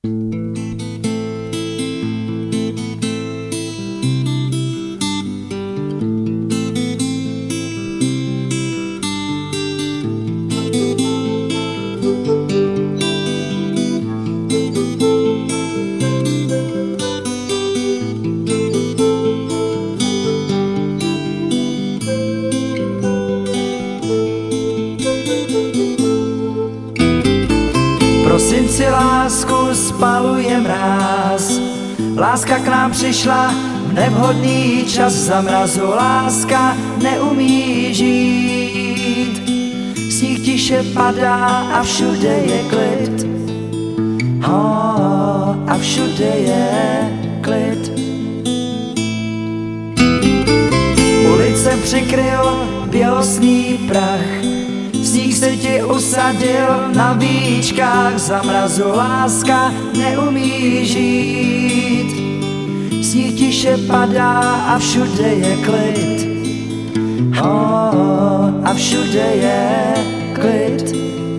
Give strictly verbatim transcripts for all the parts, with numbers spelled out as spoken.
Prosinci lásku spaluje mráz, láska k nám přišla v nevhodný čas, za mrazu láska neumí žít. Sníh tiše padá a všude je klid, oh, a všude je klid. Ulice přikryl bělostný prach, sníh se ti usadil na víčkách, za mrazu láska neumí žít. Sníh tiše padá a všude je klid, oh, a všude je klid.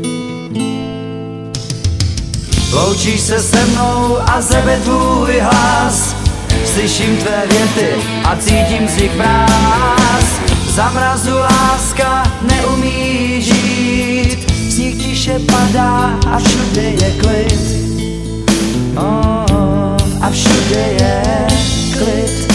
Loučíš se se mnou a zebe tvůj hlas, slyším tvé věty a cítím z nich mráz. Za mrazu láska neumí žít, sníh tiše padá a všude je klid, oh, a všude je klid.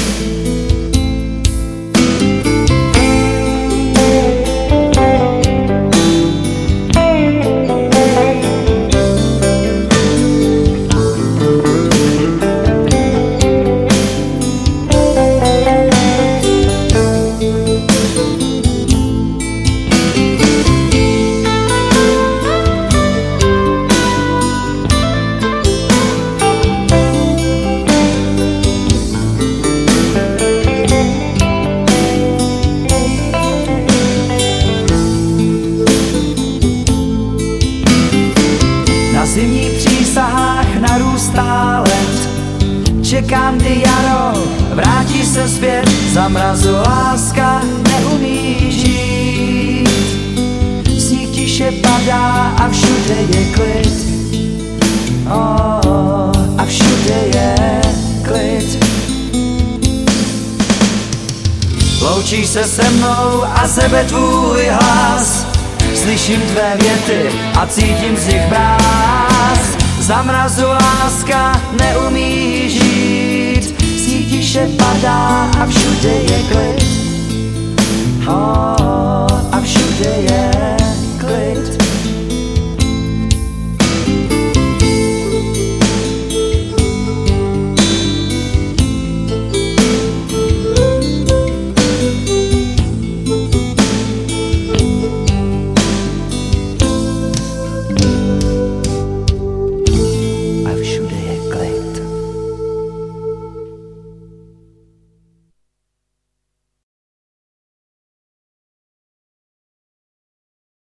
Na zimních přísahách narůstá led, čekám, kdy jaro vrátí se zpět, za mrazu láska neumí žít. Sníh tiše padá a všude je klid, oh, a všude je klid. Loučíš se se mnou a sebe tvůj hlas, slyším tvé věty a cítím z nich mráz. Za mrazu láska neumí žít, sníh tiše padá a všude je klid, oh, a všude je